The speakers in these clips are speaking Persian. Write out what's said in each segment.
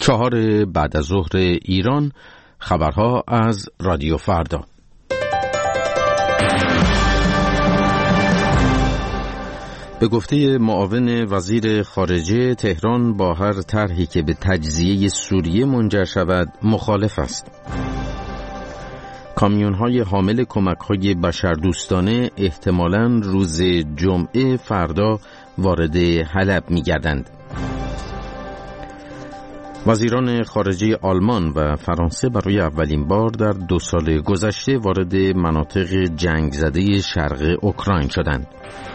4 بعد از ظهر ایران. خبرها از رادیو فردا. به گفته معاون وزیر خارجه، تهران با هر طرحی که به تجزیه سوریه منجر شود مخالف است. کامیون‌های حامل کمک‌های بشردوستانه احتمالاً روز جمعه فردا وارد حلب می‌گردند. وزیران خارجه آلمان و فرانسه برای اولین بار در 2 سال گذشته وارد مناطق جنگ زده شرق اوکراین شدند.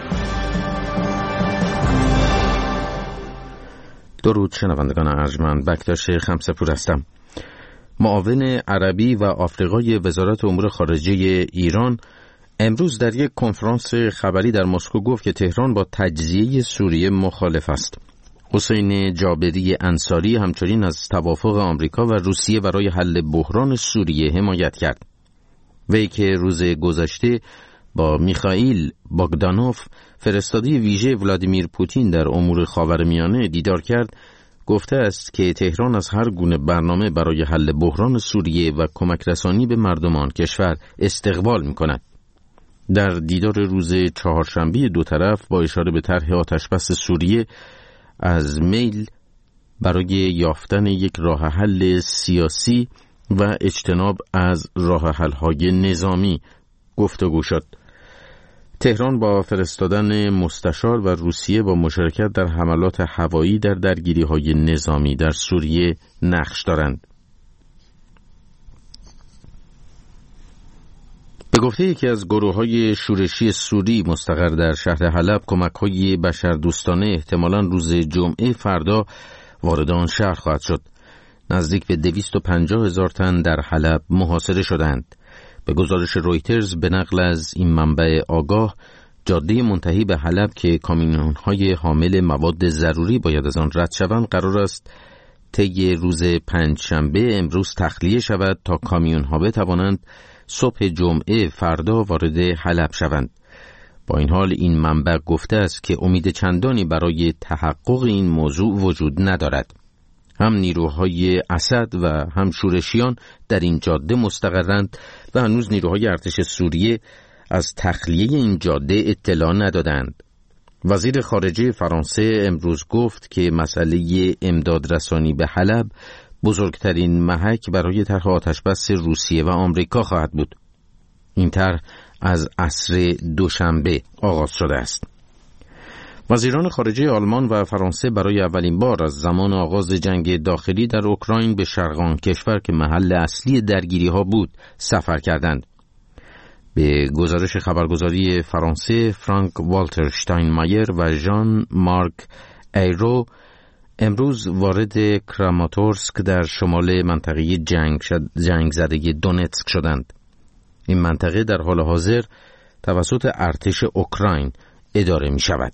درود شنوندگان ارجمند، بکتاش خمسه‌پور هستم. معاون عربی و آفریقای وزارت امور خارجه ایران امروز در یک کنفرانس خبری در مسکو گفت که تهران با تجزیه سوریه مخالف است. حسین جابری انصاری همچنین از توافق آمریکا و روسیه برای حل بحران سوریه حمایت کرد. وی که روز گذشته با میخائیل باگدانوف، فرستاده ویژه ولادیمیر پوتین در امور خاورمیانه دیدار کرد، گفته است که تهران از هر گونه برنامه برای حل بحران سوریه و کمک رسانی به مردمان کشور استقبال می‌کند. در دیدار روز چهارشنبه دو طرف با اشاره به طرح آتشبس سوریه از میل برای یافتن یک راه حل سیاسی و اجتناب از راه حل‌های نظامی گفتگو شد. تهران با فرستادن مستشار و روسیه با مشارکت در حملات هوایی در درگیری‌های نظامی در سوریه نقش دارند. به گفته یکی از گروه‌های شورشی سوری مستقر در شهر حلب، کمک‌های بشردوستانه احتمالاً روز جمعه فردا وارد آن شهر خواهد شد. نزدیک به 250,000 تن در حلب محاصره شدند. به گزارش رویترز به نقل از این منبع آگاه، جاده منتهی به حلب که کامیون‌های حامل مواد ضروری باید از آن رد شوند قرار است طی روز پنجشنبه امروز تخلیه شود تا کامیون‌ها بتوانند صبح جمعه فردا وارد حلب شوند. با این حال این منبع گفته است که امید چندانی برای تحقق این موضوع وجود ندارد. هم نیروهای اسد و هم شورشیان در این جاده مستقرند و هنوز نیروهای ارتش سوریه از تخلیه این جاده اطلاع ندادند. وزیر خارجه فرانسه امروز گفت که مسئله امدادرسانی به حلب بزرگترین محک برای طرح آتشبس روسیه و آمریکا خواهد بود. این طرح از عصر دوشنبه آغاز شده است. وزیران خارجه آلمان و فرانسه برای اولین بار از زمان آغاز جنگ داخلی در اوکراین به شرق آن کشور که محل اصلی درگیری‌ها بود سفر کردند. به گزارش خبرگزاری فرانسه، فرانک والتر شتاینمایر و ژان مارک ایرو امروز وارد کراماتورسک در شمال منطقه جنگ زده دونتسک شدند. این منطقه در حال حاضر توسط ارتش اوکراین اداره می شود.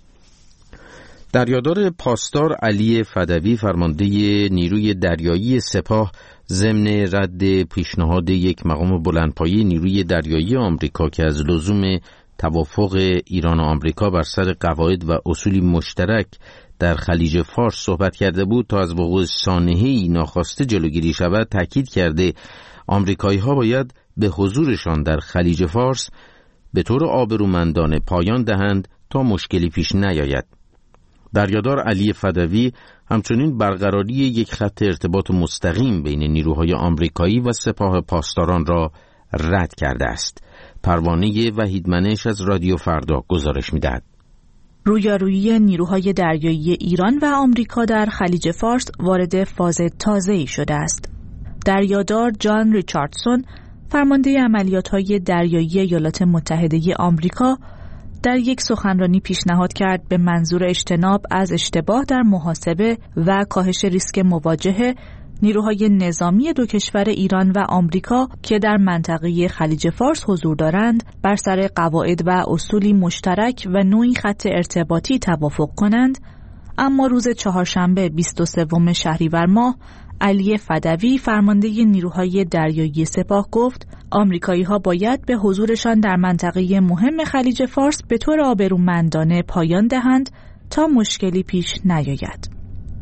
دریادار پاسدار علی فدوی، فرمانده نیروی دریایی سپاه، ضمن رد پیشنهاد یک مقام بلندپایه نیروی دریایی آمریکا که از لزوم توافق ایران و آمریکا بر سر قواعد و اصولی مشترک در خلیج فارس صحبت کرده بود تا از وقوع سانحه‌ای ناخواسته جلوگیری شود، تاکید کرده آمریکایی‌ها باید به حضورشان در خلیج فارس به طور آبرومندانه پایان دهند تا مشکلی پیش نیاید. دریادار علی فدوی همچنین برقراری یک خط ارتباط مستقیم بین نیروهای آمریکایی و سپاه پاسداران را رد کرده است. پروانه وحیدمنش از رادیو فردا گزارش می‌دهد. رویارویی نیروهای دریایی ایران و آمریکا در خلیج فارس وارد فاز تازه‌ای شده است. دریادار جان ریچاردسون، فرمانده عملیات‌های دریایی ایالات متحده آمریکا، در یک سخنرانی پیشنهاد کرد به منظور اجتناب از اشتباه در محاسبه و کاهش ریسک مواجهه، نیروهای نظامی دو کشور ایران و آمریکا که در منطقه خلیج فارس حضور دارند بر سر قواعد و اصولی مشترک و نوعی خط ارتباطی توافق کنند. اما روز چهارشنبه 23 شهریور ماه، علی فدوی، فرمانده نیروهای دریایی سپاه، گفت آمریکایی‌ها باید به حضورشان در منطقه مهم خلیج فارس به طور آبرومندانه پایان دهند تا مشکلی پیش نیاید.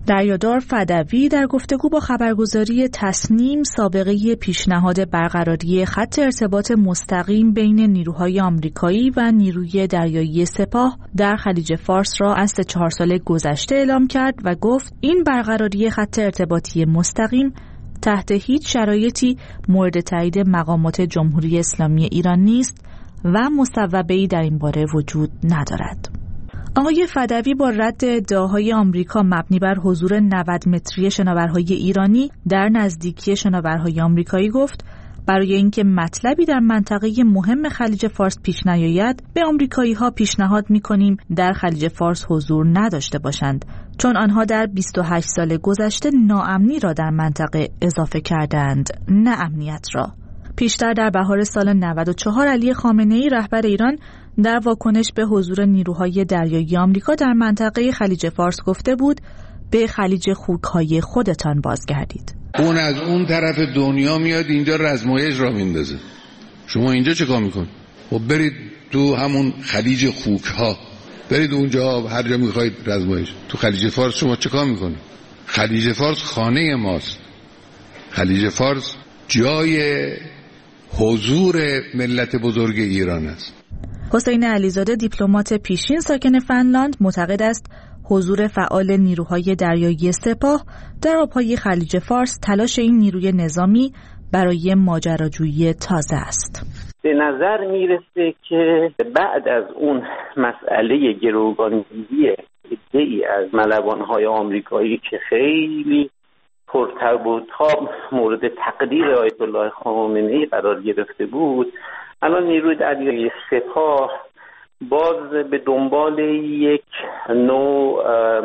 دریادار فدوی در گفتگو با خبرگزاری تصنیم سابقه پیشنهاد برقراری خط ارتباط مستقیم بین نیروهای آمریکایی و نیروی دریایی سپاه در خلیج فارس را از 4 سال گذشته اعلام کرد و گفت این برقراری خط ارتباطی مستقیم تحت هیچ شرایطی مورد تایید مقامات جمهوری اسلامی ایران نیست و مصوبه‌ای در این باره وجود ندارد. آقای فدوی با رد ادعاهای آمریکا مبنی بر حضور 90 متری شناورهای ایرانی در نزدیکی شناورهای آمریکایی گفت برای اینکه مطلبی در منطقه مهم خلیج فارس پیش نیاید به آمریکایی‌ها پیشنهاد می‌کنیم در خلیج فارس حضور نداشته باشند، چون آنها در 28 سال گذشته ناامنی را در منطقه اضافه کردند، نه امنیت را. پیشتر در بهار سال 94 علی خامنه‌ای رهبر ایران در واکنش به حضور نیروهای دریایی آمریکا در منطقه خلیج فارس گفته بود به خلیج خوک‌های خودتان بازگردید. اون از اون طرف دنیا میاد اینجا رزمایش را میندازه، شما اینجا چه کار میکن؟ خب برید تو همون خلیج خوک‌ها، برید اونجا هر جا میخواید رزمایش. تو خلیج فارس شما چه کار میکنید؟ خلیج فارس خانه ماست. خلیج فارس جای حضور ملت بزرگ ایران است. حسین علیزاده دیپلمات پیشین ساکن فنلاند معتقد است حضور فعال نیروهای دریایی سپاه در آبهای خلیج فارس تلاش این نیروی نظامی برای ماجراجویی تازه است. به نظر میرسه که بعد از اون مسئله گروگانگیری عده‌ای از ملوان‌های آمریکایی که خیلی پرتب و تاب مورد تقدیر آیت الله خامنه‌ای قرار گرفته بود، الان نیروی دریایی سپاه باز به دنبال یک نوع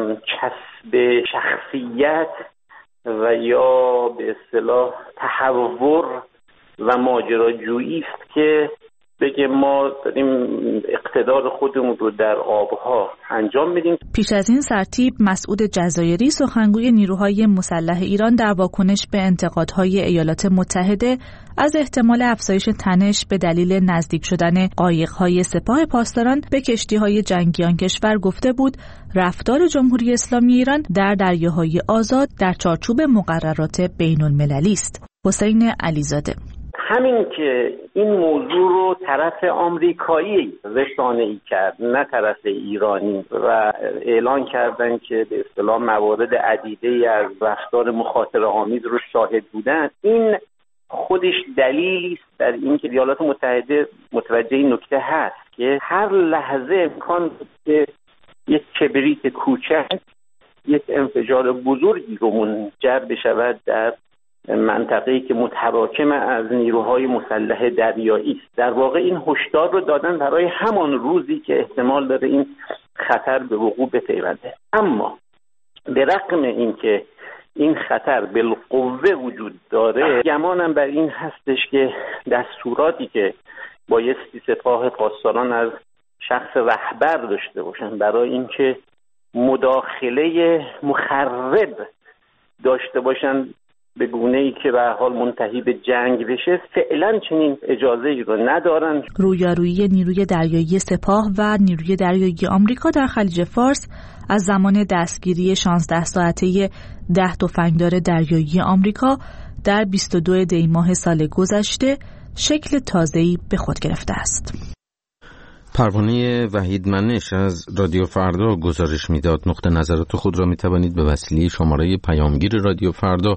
کسب شخصیت و یا به اصطلاح تحور و ماجراجویی است که بگه ما داریم اقتدار خودمون رو در آبها انجام بدیم. پیش از این سرتیپ مسعود جزایری سخنگوی نیروهای مسلح ایران در واکنش به انتقادهای ایالات متحده از احتمال افزایش تنش به دلیل نزدیک شدن قایق‌های سپاه پاسداران به کشتی‌های جنگی آن کشور گفته بود رفتار جمهوری اسلامی ایران در دریاهای آزاد در چارچوب مقررات بین‌المللی است. حسین علیزاده: همین که این موضوع رو طرف آمریکایی رسانه‌ای کرد نه طرف ایرانی و اعلان کردن که به اصطلاح موارد عدیده‌ای از رفتار مخاطره‌آمیز رو شاهد بودن، این خودش دلیلی است در اینکه ایالات متحده متوجه این نکته هست که هر لحظه امکان که یک کبریت کوچک یک انفجار بزرگی رو منجر بشود در منطقه‌ای که متراکم از نیروهای مسلح دریایی است. در واقع این هشدار رو دادن برای همان روزی که احتمال داره این خطر به وقوع بپیونده. اما به رغم اینکه این خطر بالقوه وجود داره، گمانم بر این هستش که دستوراتی که بایستی سپاه پاسداران از شخص رهبر داشته باشن برای اینکه مداخله مخرب داشته باشن به گونه‌ای که به هر حال منتهی به جنگ بشه، فعلا چنین اجازه‌ای رو ندارن. رویارویی نیروی دریایی سپاه و نیروی دریایی آمریکا در خلیج فارس از زمان دستگیری 16 ساعته 10 تفنگدار دریایی آمریکا در 22 دی ماه سال گذشته شکل تازه‌ای به خود گرفته است. پروانه وحید منش از رادیو فردا گزارش میداد. نقطه نظرات خود را میتوانید به وسیله شماره پیامگیر رادیو فردا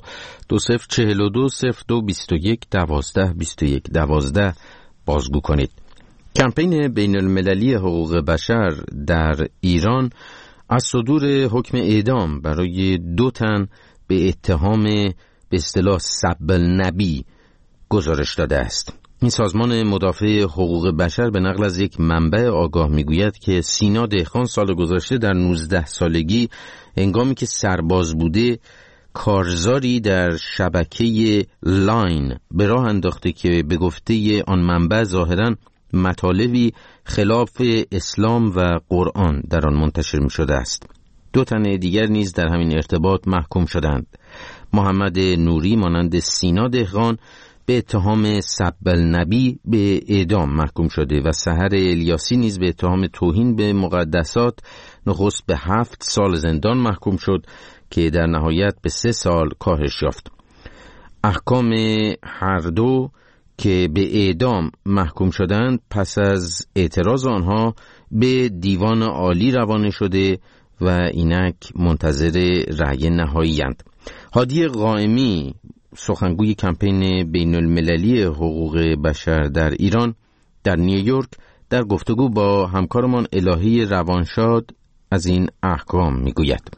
204202211221 بازگو کنید. کمپین بین المللی حقوق بشر در ایران از صدور حکم اعدام برای 2 تن به اتهام به اصطلاح سب النبی گزارش داده است. این سازمان مدافع حقوق بشر به نقل از یک منبع آگاه میگوید که سینا دهخان سال گذشته در 19 سالگی هنگامی که سرباز بوده کارزاری در شبکه لاین به راه انداخته که به گفته آن منبع ظاهراً مطالبی خلاف اسلام و قرآن در آن منتشر می شده است. 2 تن دیگر نیز در همین ارتباط محکوم شدند. محمد نوری مانند سینا دهقان به اتهام سب النبی به اعدام محکوم شده و سحر الیاسی نیز به اتهام توهین به مقدسات نخست به 7 سال زندان محکوم شد که در نهایت به 3 سال کاهش یافت. احکام هر دو که به اعدام محکوم شدند پس از اعتراض آنها به دیوان عالی روانه شده و اینک منتظر رأی نهایی اند. هادی قائمی، سخنگوی کمپین بین المللی حقوق بشر در ایران، در نیویورک در گفتگو با همکارمان الهی روانشاد از این احکام میگوید.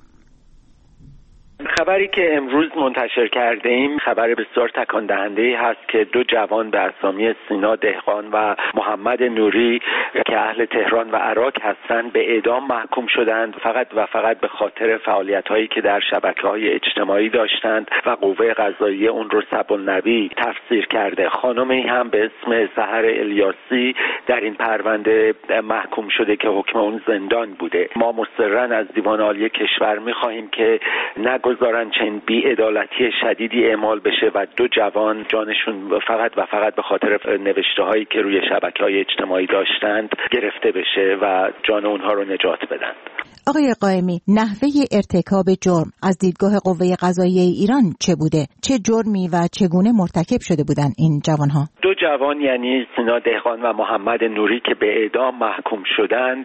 خبری که امروز منتشر کرده ایم خبر بسیار تکان دهنده‌ای هست که 2 جوان به اسامی سینا دهقان و محمد نوری که اهل تهران و عراق هستند به اعدام محکوم شدند فقط به خاطر فعالیت‌هایی که در شبکه‌های اجتماعی داشتند و قوه قضاییه اون رو سب‌النبی تفسیر کرده. خانمی هم به اسم سحر الیاسی در این پرونده محکوم شده که حکم اون زندان بوده. ما مصرراً از دیوان عالی کشور می‌خواهیم که نگذارن چنین بی‌عدالتی شدیدی اعمال بشه و 2 جوان جانشون فقط به خاطر نوشته‌هایی که روی شبکه‌های اجتماعی داشتند گرفته بشه و جان اونها رو نجات بدن. آقای قائمی، نحوه ارتکاب جرم از دیدگاه قوه قضاییه ایران چه بوده؟ چه جرمی و چگونه مرتکب شده بودند این جوانها؟ 2 جوان یعنی سینا دهقان و محمد نوری که به اعدام محکوم شدند،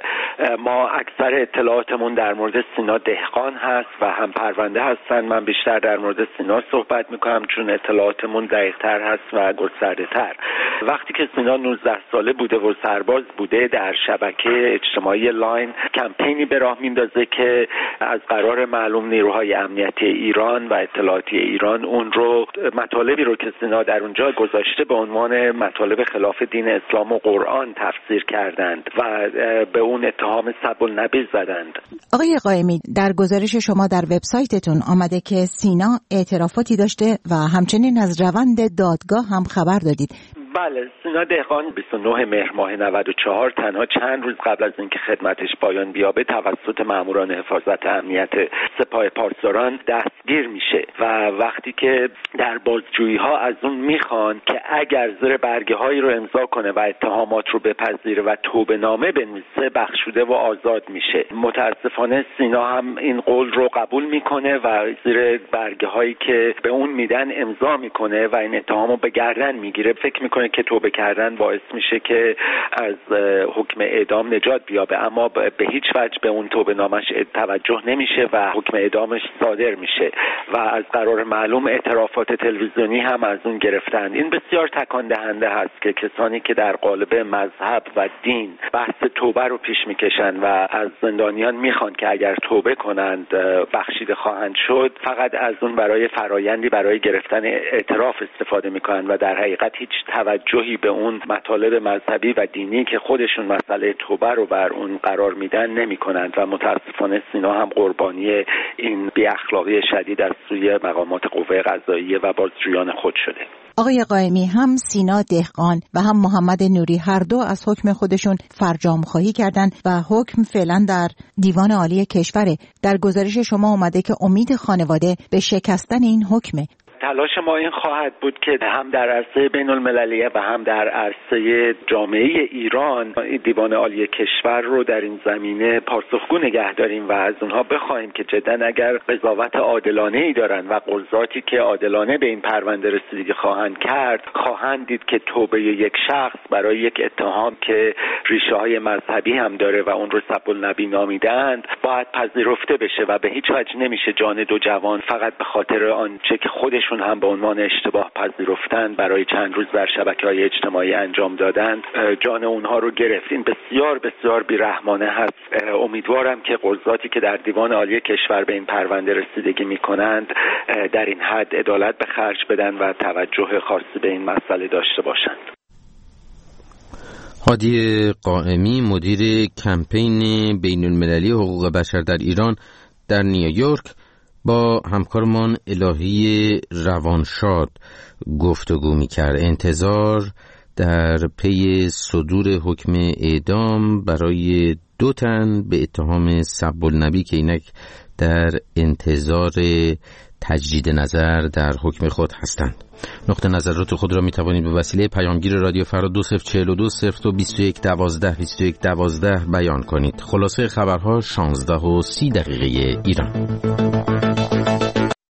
ما اکثر اطلاعاتمون در مورد سینا دهقان هست و هم پرونده هستن. من بیشتر در مورد سینا صحبت میکنم چون اطلاعاتمون دقیق‌تر هست و گسترده‌تر. وقتی که سینا 19 ساله بوده و سرباز بوده، در شبکه اجتماعی لاین کمپینی به راه میندازه که از قرار معلوم نیروهای امنیتی ایران و اطلاعاتی ایران اون رو مطالبی رو که سینا در اونجا گذاشته به عنوان مطالب خلاف دین اسلام و قرآن تفسیر کردند و به اون اتهام سب‌النبی زدند. آقای قائمی، در گزارش شما در وبسایتتون آمده که سینا اعترافاتی داشته و همچنین از روند دادگاه هم خبر دادید. بله، سینا دهقان 29 مهر ماه 94 تنها چند روز قبل از اینکه خدمتش پایان بیابه توسط ماموران حفاظت امنیت سپاه پاسداران دستگیر میشه و وقتی که در بازجویی ها از اون میخوان که اگر زیر برگه هایی رو امضا کنه و اتهامات رو بپذیره و توبه نامه بنویسه بخشوده و آزاد میشه. متاسفانه سینا هم این قول رو قبول میکنه و زیر برگه هایی که به اون میدن امضا میکنه و این اتهامو به گردن میگیره. فکر میکنه که توبه کردن باعث میشه که از حکم اعدام نجات بیابه، اما به هیچ وجه به اون توبه نامش توجه نمیشه و حکم اعدامش صادر میشه و از قرار معلوم اعترافات تلویزیونی هم از اون گرفتن. این بسیار تکان دهنده هست که کسانی که در قالب مذهب و دین بحث توبه رو پیش میکشن و از زندانیان میخوان که اگر توبه کنند بخشیده خواهند شد، فقط از اون برای فرایندی برای گرفتن اعتراف استفاده میکنن و در حقیقت هیچ توجهی به اون مطالب مذهبی و دینی که خودشون مسئله توبه رو بر اون قرار میدن نمیکنند و متاسفانه سینا هم قربانی این بی اخلاقی شدید از سوی مقامات قوه قضاییه و بازجویان خود شده. آقای قائمی، هم سینا دهقان و هم محمد نوری هر دو از حکم خودشون فرجام خواهی کردند و حکم فعلا در دیوان عالی کشوره. در گزارش شما اومده که امید خانواده به شکستن این حکمه. تلاش ما این خواهد بود که هم در عرصه بین المللیه و هم در عرصه جامعه ایران دیوان عالی کشور رو در این زمینه پاسخگو نگه داریم و از اونها بخواهیم که جداً اگر قضاوت عادلانه‌ای دارن و قضاتی که عادلانه به این پرونده رسیدگی خواهند کرد، خواهند دید که توبه یک شخص برای یک اتهام که ریشه‌های مذهبی هم داره و اون رو سب‌النبی نامیدند باید پذیرفته بشه و به هیچ وجه نمیشه جان 2 جوان فقط به خاطر آنچه که خودشون هم به عنوان اشتباه پذیرفتن برای چند روز در شبکه‌های اجتماعی انجام دادن جان اونها رو گرفت. این بسیار بسیار بی‌رحمانه هست. امیدوارم که قضاتی که در دیوان عالی کشور به این پرونده رسیدگی می‌کنند در این حد عدالت به خرج بدن و توجه خاصی به این مسئله داشته باشند. هادی قائمی، مدیر کمپین بین المللی حقوق بشر در ایران در نیویورک، با همکارمان الهی روانشاد گفتگو می‌کرد. انتظار در پی صدور حکم اعدام برای 2 تن به اتهام سب‌النبی که اینک در انتظار تجدید نظر در حکم خود هستند. نقطه نظرات خود را می توانید به وسیله پیامگیر رادیو فردا 2042 0221 12 21 12 بیان کنید. خلاصه خبرها 16:30 ایران.